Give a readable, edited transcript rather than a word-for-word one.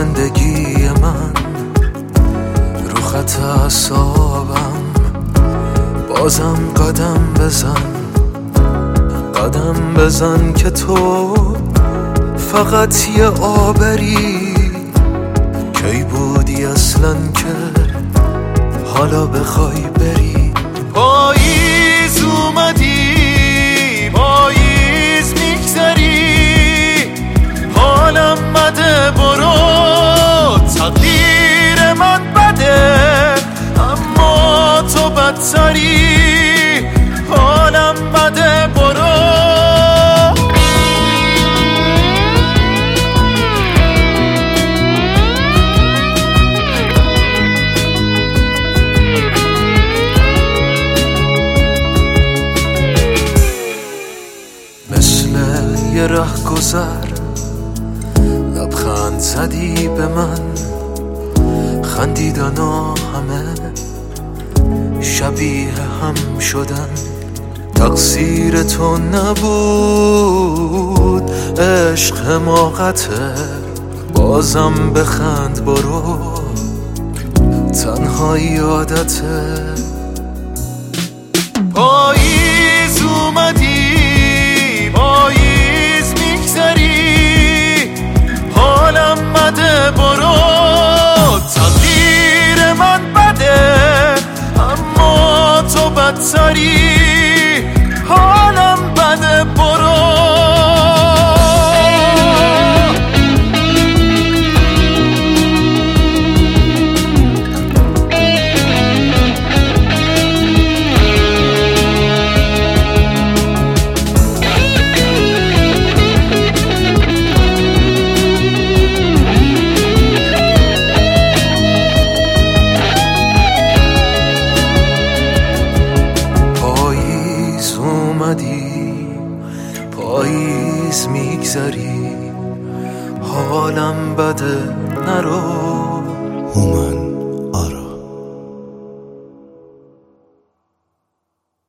زندگی من رو خط اعصابم، بازم قدم بزن که تو فقط یه آبری. کی بودی اصلا که حالا بخوای بری؟ پاییز اومدی، پاییز میگذری، حالم بده برو، تقدیر من بده اما تو بدتری، حالم بده برو. مثل یه ره گذر لبخند زدی به من، خندیدنا همه شبیه هم شدن. تقصیر تو نبود، عشق حماقته، بازم بخند برو، تنهایی عادته. پاییز اومدی، پاییز میگذری، حالم بده برو، تقدیر من بده اما تو بدتری، حالم بده برو. پاییز میگذری، حالم بده نرو. هومن